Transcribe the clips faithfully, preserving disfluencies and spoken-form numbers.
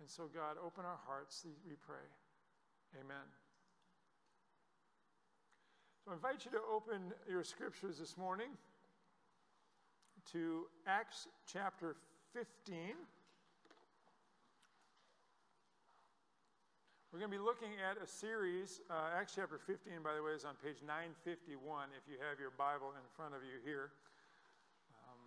And so, God, open our hearts, we pray. Amen. So I invite you to open your scriptures this morning to Acts chapter fifteen. We're going to be looking at a series. Uh, Acts chapter fifteen, by the way, is on page nine fifty-one if you have your Bible in front of you here. Um,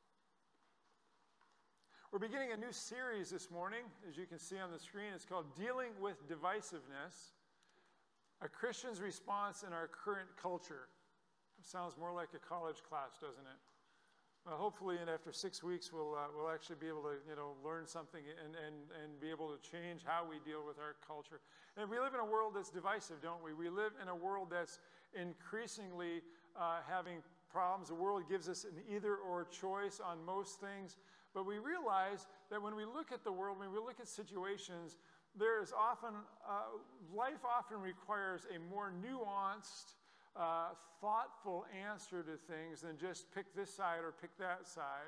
we're beginning a new series this morning, as you can see on the screen. It's called Dealing with Divisiveness, a Christian's Response in Our Current Culture. It sounds more like a college class, doesn't it? Well, hopefully, and after six weeks, we'll uh, we'll actually be able to, you know, learn something and, and, and be able to change how we deal with our culture. And we live in a world that's divisive, don't we? We live in a world that's increasingly uh, having problems. The world gives us an either-or choice on most things. But we realize that when we look at the world, when we look at situations, there is often, uh, life often requires a more nuanced, uh, thoughtful answer to things than just pick this side or pick that side.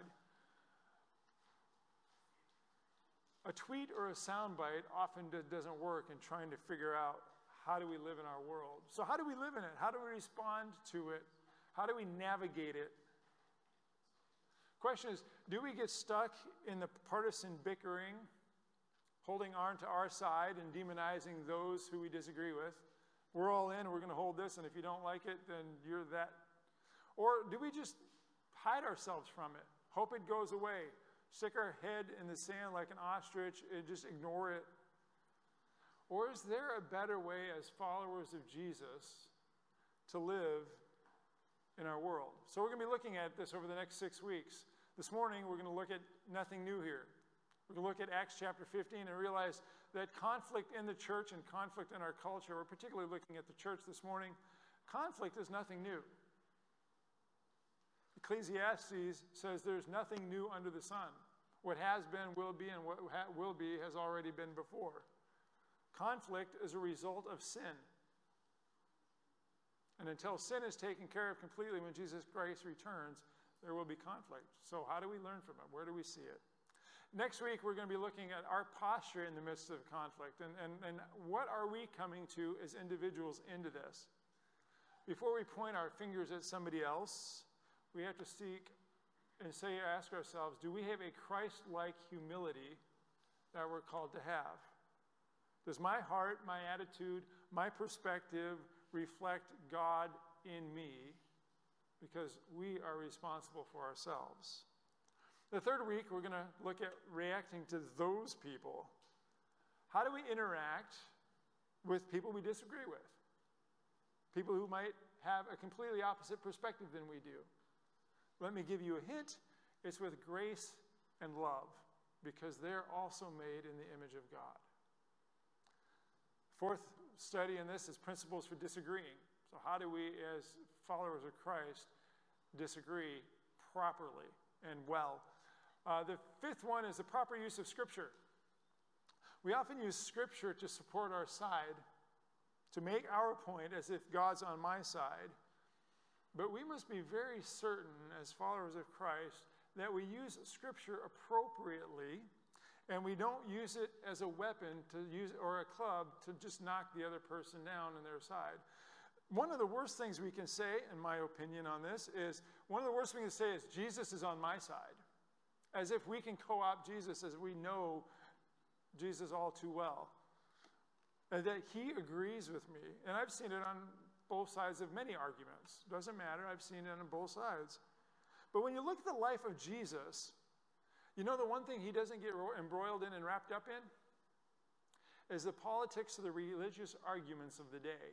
A tweet or a soundbite often do- doesn't work in trying to figure out how do we live in our world. So how do we live in it? How do we respond to it? How do we navigate it? Question is, do we get stuck in the partisan bickering, holding on to our side and demonizing those who we disagree with? We're all in, we're going to hold this, and if you don't like it, then you're that. Or do we just hide ourselves from it, hope it goes away, stick our head in the sand like an ostrich and just ignore it? Or is there a better way as followers of Jesus to live in our world? So we're going to be looking at this over the next six weeks. This morning, we're going to look at nothing new here. We're going to look at Acts chapter fifteen and realize that conflict in the church and conflict in our culture, we're particularly looking at the church this morning, conflict is nothing new. Ecclesiastes says there's nothing new under the sun. What has been, will be, and what ha- will be has already been before. Conflict is a result of sin. And until sin is taken care of completely when Jesus Christ returns, there will be conflict. So how do we learn from it? Where do we see it? Next week, we're going to be looking at our posture in the midst of conflict and, and, and what are we coming to as individuals into this. Before we point our fingers at somebody else, we have to seek and say, ask ourselves, do we have a Christ-like humility that we're called to have? Does my heart, my attitude, my perspective reflect God in me? Because we are responsible for ourselves. The third week, we're going to look at reacting to those people. How do we interact with people we disagree with? People who might have a completely opposite perspective than we do. Let me give you a hint. It's with grace and love, because they're also made in the image of God. Fourth study in this is principles for disagreeing. So how do we, as followers of Christ, disagree properly and well? Uh, the fifth one is the proper use of Scripture. We often use Scripture to support our side, to make our point as if God's on my side. But we must be very certain as followers of Christ that we use Scripture appropriately and we don't use it as a weapon to use or a club to just knock the other person down on their side. One of the worst things we can say, in my opinion on this, is one of the worst things we can say is Jesus is on my side. As if we can co-opt Jesus as we know Jesus all too well. And that he agrees with me. And I've seen it on both sides of many arguments. Doesn't matter, I've seen it on both sides. But when you look at the life of Jesus, you know the one thing he doesn't get embroiled in and wrapped up in? Is the politics of the religious arguments of the day.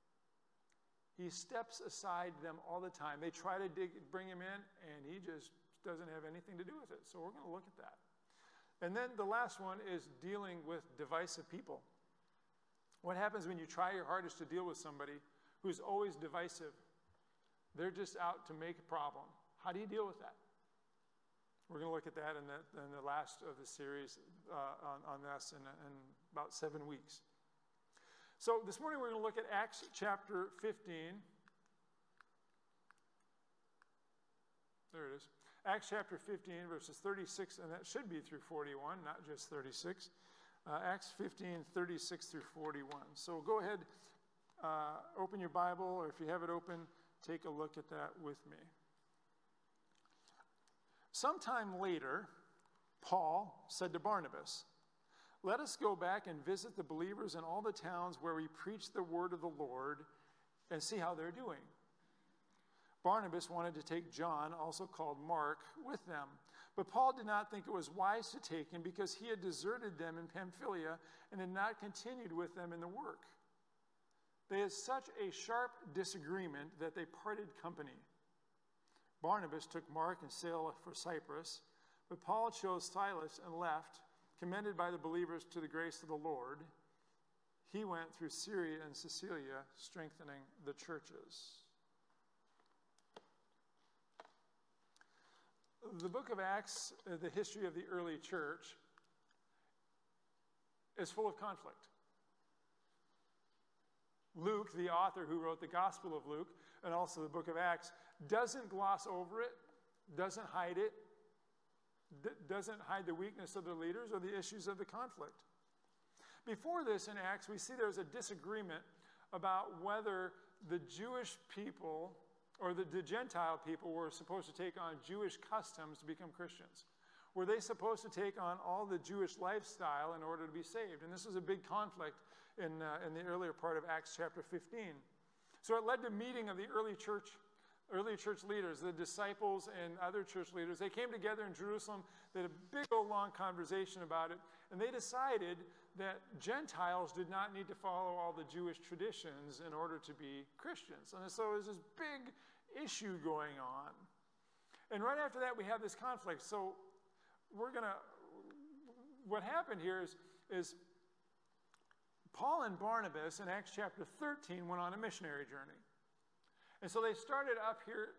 He steps aside them all the time. They try to dig, bring him in, and he just doesn't have anything to do with it. So we're going to look at that. And then the last one is dealing with divisive people. What happens when you try your hardest to deal with somebody who's always divisive? They're just out to make a problem. How do you deal with that? We're going to look at that in the, in the last of the series uh, on, on this in, in about seven weeks. So this morning we're going to look at Acts chapter fifteen. There it is. Acts chapter fifteen, verses thirty-six, and that should be through forty-one, not just thirty-six. Uh, Acts fifteen, thirty-six through forty-one. So go ahead, uh, open your Bible, or if you have it open, take a look at that with me. Sometime later, Paul said to Barnabas, "Let us go back and visit the believers in all the towns where we preach the word of the Lord and see how they're doing." Barnabas wanted to take John, also called Mark, with them. But Paul did not think it was wise to take him because he had deserted them in Pamphylia and had not continued with them in the work. They had such a sharp disagreement that they parted company. Barnabas took Mark and sailed for Cyprus, but Paul chose Silas and left, commended by the believers to the grace of the Lord. He went through Syria and Cilicia, strengthening the churches. The book of Acts, uh, the history of the early church, is full of conflict. Luke, the author who wrote the Gospel of Luke, and also the book of Acts, doesn't gloss over it, doesn't hide it, d- doesn't hide the weakness of the leaders or the issues of the conflict. Before this in Acts, we see there's a disagreement about whether the Jewish people or the, the Gentile people were supposed to take on Jewish customs to become Christians. Were they supposed to take on all the Jewish lifestyle in order to be saved? And this was a big conflict in, uh, in the earlier part of Acts chapter fifteen. So it led to a meeting of the early church, early church leaders, the disciples and other church leaders. They came together in Jerusalem, they had a big old long conversation about it, and they decided that Gentiles did not need to follow all the Jewish traditions in order to be Christians. And so there's this big issue going on. And right after that, we have this conflict. So we're going to, what happened here is, is Paul and Barnabas in Acts chapter thirteen went on a missionary journey. And so they started up here,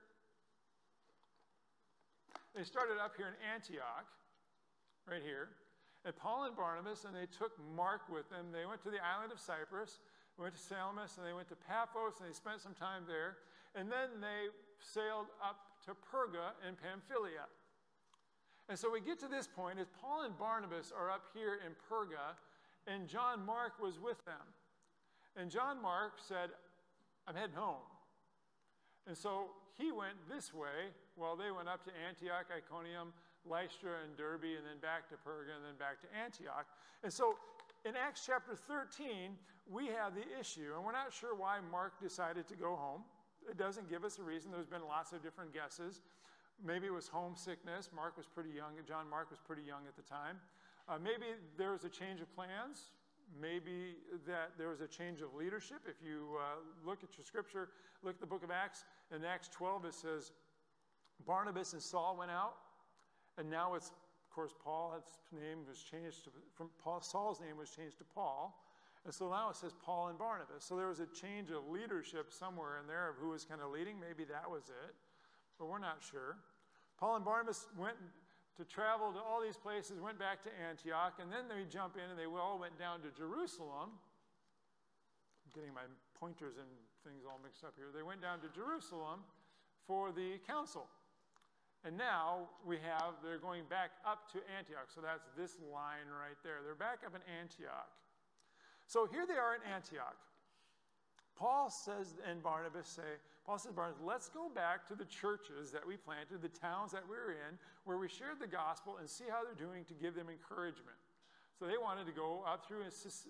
they started up here in Antioch, right here. And Paul and Barnabas, and they took Mark with them. They went to the island of Cyprus, went to Salamis, and they went to Paphos, and they spent some time there. And then they sailed up to Perga in Pamphylia. And so we get to this point as Paul and Barnabas are up here in Perga, and John Mark was with them. And John Mark said, "I'm heading home." And so he went this way while they went up to Antioch, Iconium, Lystra, and Derbe, and then back to Perga, and then back to Antioch. And so in Acts chapter thirteen, we have the issue, and we're not sure why Mark decided to go home. It doesn't give us a reason. There's been lots of different guesses. Maybe it was homesickness. Mark was pretty young. John Mark was pretty young at the time. Uh, maybe there was a change of plans. Maybe that there was a change of leadership. If you uh, look at your scripture, look at the book of Acts. In Acts twelve, it says, Barnabas and Saul went out. And now it's, of course, Paul's name was changed to, from Paul, Saul's name was changed to Paul. And so now it says Paul and Barnabas. So there was a change of leadership somewhere in there of who was kind of leading. Maybe that was it, but we're not sure. Paul and Barnabas went to travel to all these places, went back to Antioch, and then they jump in and they all went down to Jerusalem. I'm getting my pointers and things all mixed up here. They went down to Jerusalem for the council. And now we have, they're going back up to Antioch. So that's this line right there. They're back up in Antioch. So here they are in Antioch. Paul says, and Barnabas say, Paul says, Barnabas, let's go back to the churches that we planted, the towns that we were in, where we shared the gospel, and see how they're doing to give them encouragement. So they wanted to go up through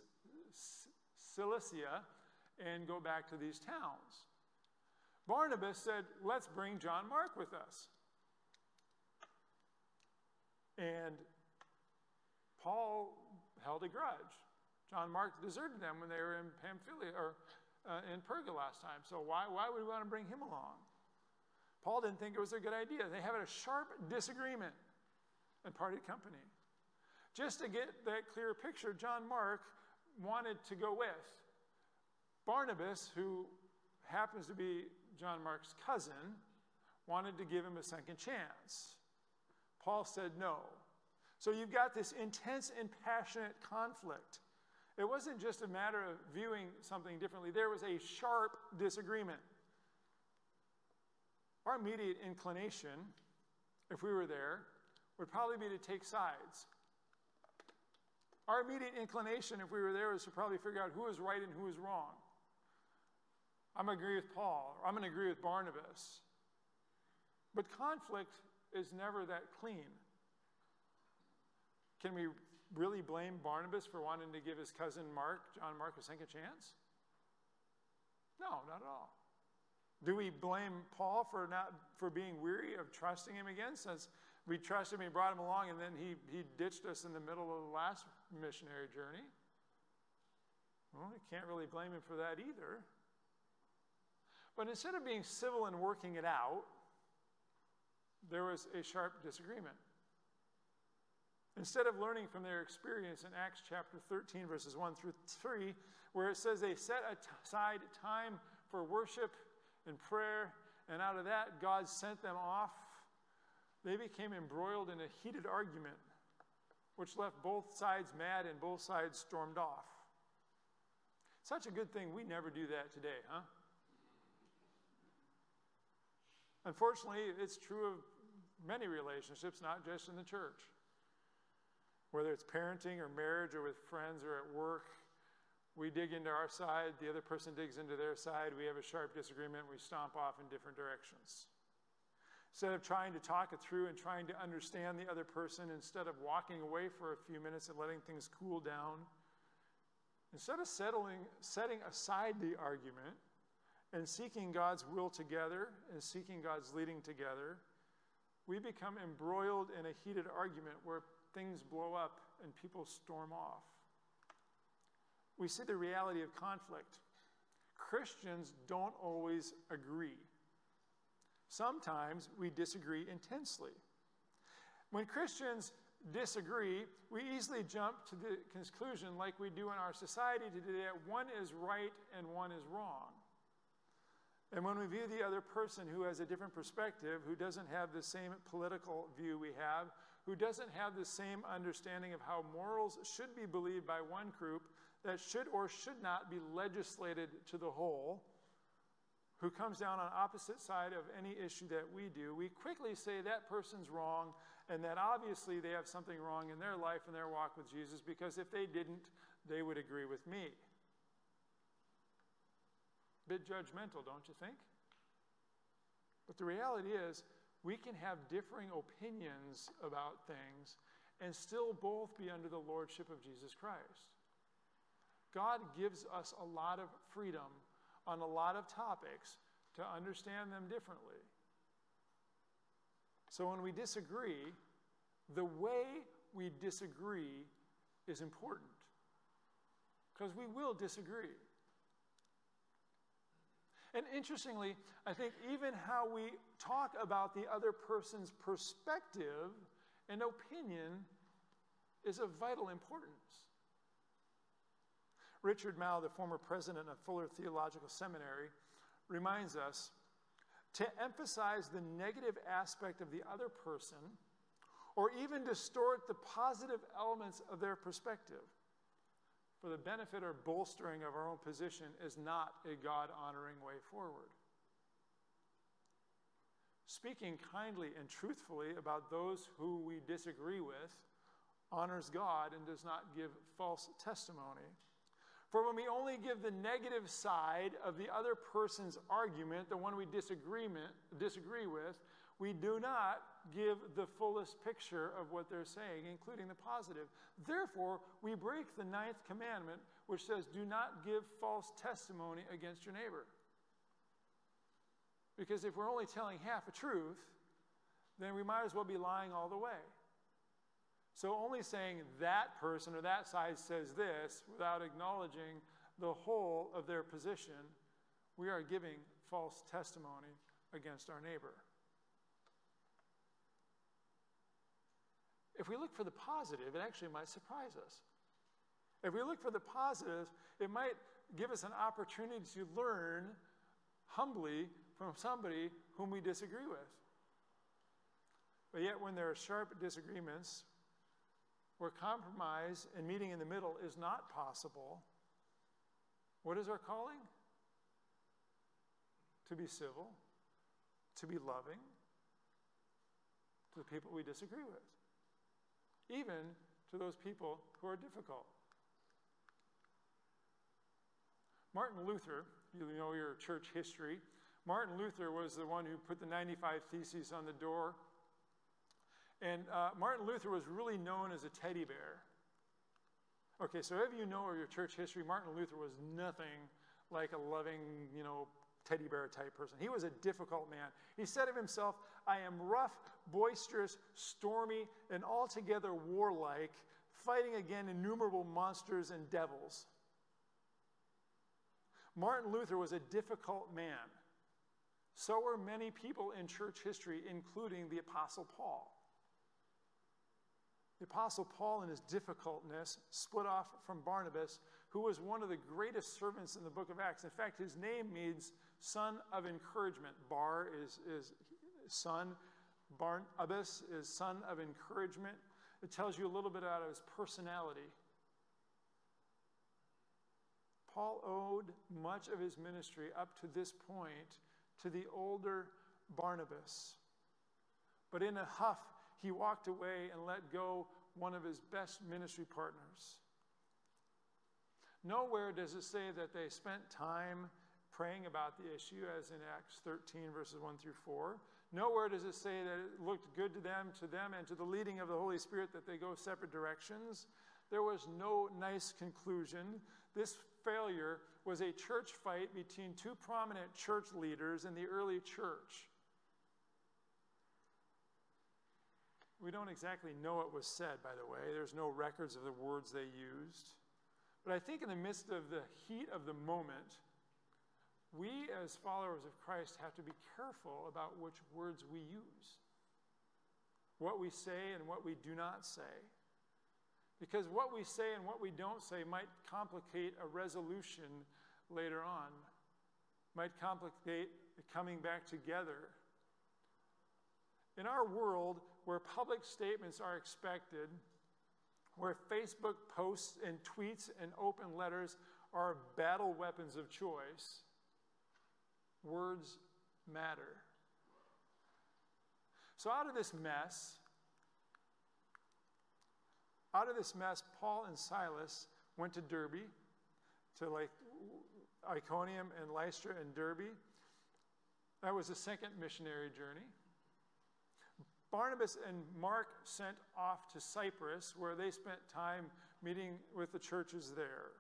Cilicia and go back to these towns. Barnabas said, let's bring John Mark with us. And Paul held a grudge. John Mark deserted them when they were in Pamphylia, or uh, in Perga last time. So why, why would we want to bring him along? Paul didn't think it was a good idea. They had a sharp disagreement and parted company. Just to get that clear picture, John Mark wanted to go with. Barnabas, who happens to be John Mark's cousin, wanted to give him a second chance. Paul said no. So you've got this intense and passionate conflict. It wasn't just a matter of viewing something differently. There was a sharp disagreement. Our immediate inclination, if we were there, would probably be to take sides. Our immediate inclination, if we were there, is to probably figure out who is right and who is wrong. I'm going to agree with Paul, or I'm going to agree with Barnabas. But conflict is never that clean. Can we really blame Barnabas for wanting to give his cousin Mark, John Mark, a second chance? No, not at all. Do we blame Paul for not for being weary of trusting him again, since we trusted him, he brought him along, and then he, he ditched us in the middle of the last missionary journey? Well, we can't really blame him for that either. But instead of being civil and working it out, there was a sharp disagreement. Instead of learning from their experience in Acts chapter thirteen, verses one through three, where it says they set aside time for worship and prayer, and out of that, God sent them off, they became embroiled in a heated argument, which left both sides mad and both sides stormed off. Such a good thing we never do that today, huh? Unfortunately, it's true of many relationships, not just in the church. Whether it's parenting or marriage or with friends or at work, we dig into our side, the other person digs into their side, we have a sharp disagreement, we stomp off in different directions. Instead of trying to talk it through and trying to understand the other person, instead of walking away for a few minutes and letting things cool down, instead of settling, setting aside the argument and seeking God's will together and seeking God's leading together, we become embroiled in a heated argument where things blow up and people storm off. We see the reality of conflict. Christians don't always agree. Sometimes we disagree intensely. When Christians disagree, we easily jump to the conclusion, like we do in our society today, that one is right and one is wrong. And when we view the other person who has a different perspective, who doesn't have the same political view we have, who doesn't have the same understanding of how morals should be believed by one group, that should or should not be legislated to the whole, who comes down on opposite side of any issue that we do, we quickly say that person's wrong and that obviously they have something wrong in their life and their walk with Jesus, because if they didn't, they would agree with me. Bit judgmental, don't you think? But the reality is, we can have differing opinions about things and still both be under the lordship of Jesus Christ. God gives us a lot of freedom on a lot of topics to understand them differently. So when we disagree, the way we disagree is important, because we will disagree. And interestingly, I think even how we talk about the other person's perspective and opinion is of vital importance. Richard Mouw, the former president of Fuller Theological Seminary, reminds us to emphasize the negative aspect of the other person, or even distort the positive elements of their perspective, for the benefit or bolstering of our own position, is not a God-honoring way forward. Speaking kindly and truthfully about those who we disagree with honors God and does not give false testimony. For when we only give the negative side of the other person's argument, the one we disagree with, we do not give the fullest picture of what they're saying, including the positive. Therefore, we break the ninth commandment, which says, do not give false testimony against your neighbor. Because if we're only telling half a truth, then we might as well be lying all the way. So only saying that person or that side says this without acknowledging the whole of their position, we are giving false testimony against our neighbor. If we look for the positive, it actually might surprise us. If we look for the positive, it might give us an opportunity to learn humbly from somebody whom we disagree with. But yet when there are sharp disagreements, where compromise and meeting in the middle is not possible, what is our calling? To be civil, to be loving to the people we disagree with, even to those people who are difficult. Martin Luther, you know your church history. Martin Luther was the one who put the ninety-five Theses on the door. And uh, Martin Luther was really known as a teddy bear. Okay, so if you know your church history, Martin Luther was nothing like a loving, you know, teddy bear type person. He was a difficult man. He said of himself, "I am rough, boisterous, stormy, and altogether warlike, fighting against innumerable monsters and devils." Martin Luther was a difficult man. So were many people in church history, including the Apostle Paul. The Apostle Paul, in his difficultness, split off from Barnabas, who was one of the greatest servants in the book of Acts. In fact, his name means son of encouragement. Bar is, is son. Barnabas is son of encouragement. It tells you a little bit about his personality. Paul owed much of his ministry up to this point to the older Barnabas. But in a huff, he walked away and let go one of his best ministry partners. Nowhere does it say that they spent time praying about the issue, as in Acts thirteen, verses one through four. Nowhere does it say that it looked good to them, to them, and to the leading of the Holy Spirit that they go separate directions. There was no nice conclusion. This failure was a church fight between two prominent church leaders in the early church. We don't exactly know what was said, by the way. There's no records of the words they used. But I think in the midst of the heat of the moment, we as followers of Christ have to be careful about which words we use, what we say and what we do not say. Because what we say and what we don't say might complicate a resolution later on, might complicate the coming back together. In our world, where public statements are expected, where Facebook posts and tweets and open letters are battle weapons of choice, words matter. So out of this mess, out of this mess, Paul and Silas went to Derbe, to like Iconium and Lystra and Derbe. That was the second missionary journey. Barnabas and Mark sent off to Cyprus, where they spent time meeting with the churches there.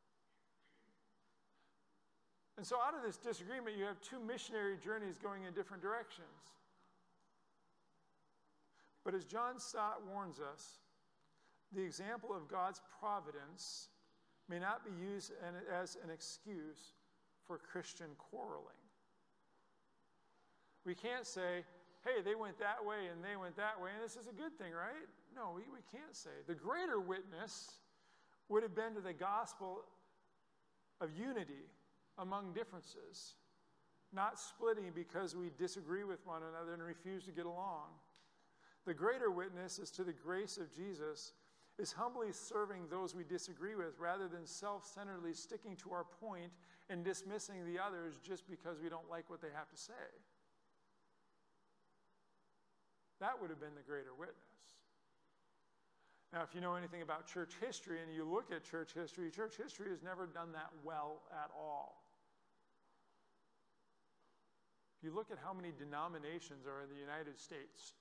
And so out of this disagreement, you have two missionary journeys going in different directions. But as John Stott warns us, the example of God's providence may not be used as an excuse for Christian quarreling. We can't say, hey, they went that way and they went that way, and this is a good thing, right? No, we, we can't say. The greater witness would have been to the gospel of unity among differences, not splitting because we disagree with one another and refuse to get along. The greater witness is to the grace of Jesus, is humbly serving those we disagree with rather than self-centeredly sticking to our point and dismissing the others just because we don't like what they have to say. That would have been the greater witness. Now, if you know anything about church history and you look at church history, church history has never done that well at all. If you look at how many denominations are in the United States,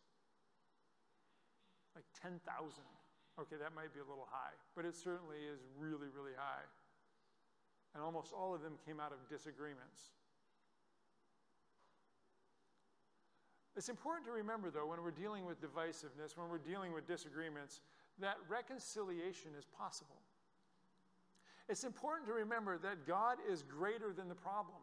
like ten thousand. Okay, that might be a little high, but it certainly is really, really high. And almost all of them came out of disagreements. It's important to remember, though, when we're dealing with divisiveness, when we're dealing with disagreements, that reconciliation is possible. It's important to remember that God is greater than the problem.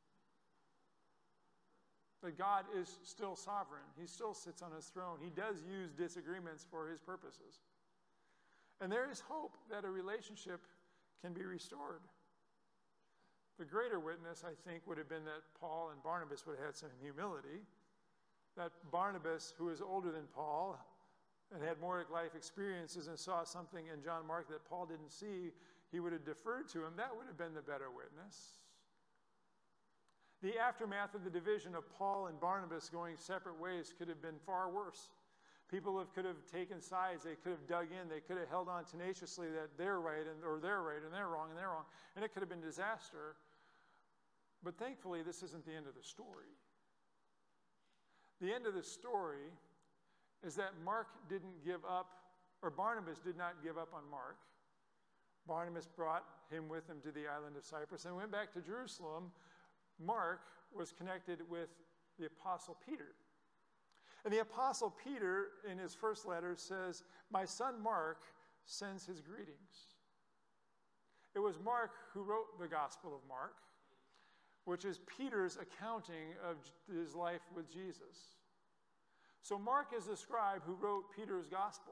That God is still sovereign. He still sits on his throne. He does use disagreements for his purposes. And there is hope that a relationship can be restored. The greater witness, I think, would have been that Paul and Barnabas would have had some humility. That Barnabas, who is older than Paul and had more life experiences and saw something in John Mark that Paul didn't see, he would have deferred to him. That would have been the better witness. The aftermath of the division of Paul and Barnabas going separate ways could have been far worse. People have, could have taken sides. They could have dug in. They could have held on tenaciously that they're right and, or they're right and they're wrong and they're wrong. And it could have been disaster. But thankfully, this isn't the end of the story. The end of the story is that Mark didn't give up, or Barnabas did not give up on Mark. Barnabas brought him with him to the island of Cyprus and went back to Jerusalem. Mark was connected with the Apostle Peter. And the Apostle Peter, in his first letter, says, "My son Mark sends his greetings." It was Mark who wrote the Gospel of Mark, which is Peter's accounting of his life with Jesus. So Mark is the scribe who wrote Peter's Gospel.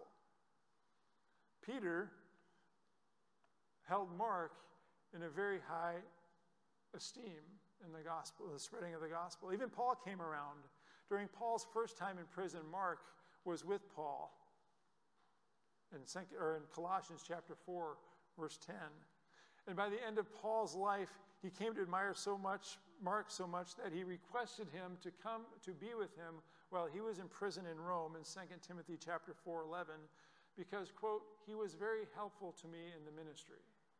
Peter held Mark in a very high esteem in the gospel, the spreading of the gospel. Even Paul came around. During Paul's first time in prison, Mark was with Paul in, or in Colossians chapter four, verse ten. And by the end of Paul's life, he came to admire so much Mark so much that he requested him to come to be with him while he was in prison in Rome in Second Timothy chapter four, eleven, because, quote, "he was very helpful to me in the ministry."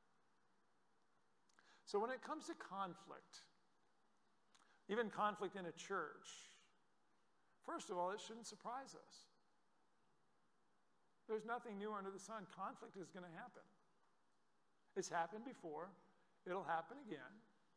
So when it comes to conflict, even conflict in a church, first of all, it shouldn't surprise us. There's nothing new under the sun. Conflict is going to happen. It's happened before. It'll happen again.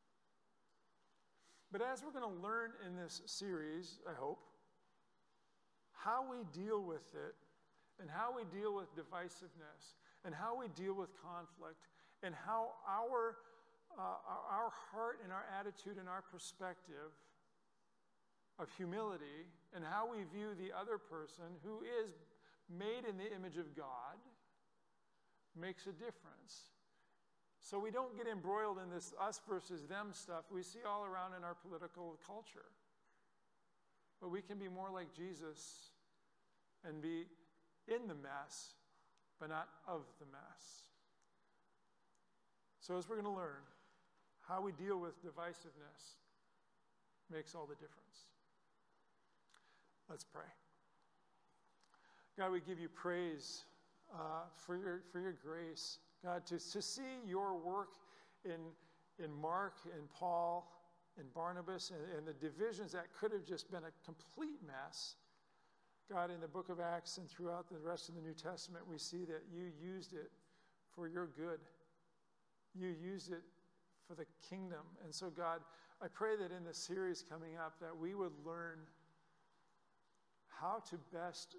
But as we're going to learn in this series, I hope, how we deal with it and how we deal with divisiveness and how we deal with conflict and how our, uh, our heart and our attitude and our perspective of humility and how we view the other person who is made in the image of God makes a difference. So we don't get embroiled in this us versus them stuff we see all around in our political culture. But we can be more like Jesus and be in the mess, but not of the mess. So as we're going to learn, how we deal with divisiveness makes all the difference. Let's pray. God, we give you praise uh, for your for your grace. God, to, to see your work in, in Mark and Paul and Barnabas and, and the divisions that could have just been a complete mess. God, in the book of Acts and throughout the rest of the New Testament, we see that you used it for your good. You used it for the kingdom. And so, God, I pray that in the series coming up that we would learn how to best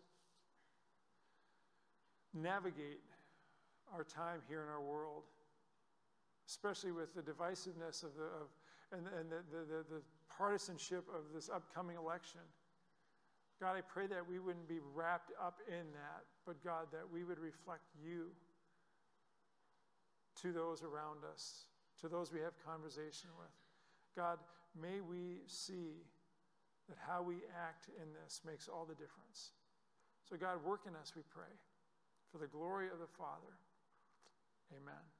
navigate our time here in our world, especially with the divisiveness of the of, and, and the, the, the, the partisanship of this upcoming election. God, I pray that we wouldn't be wrapped up in that, but God, that we would reflect you to those around us, to those we have conversation with. God, may we see that how we act in this makes all the difference. So God, work in us, we pray, for the glory of the Father. Amen.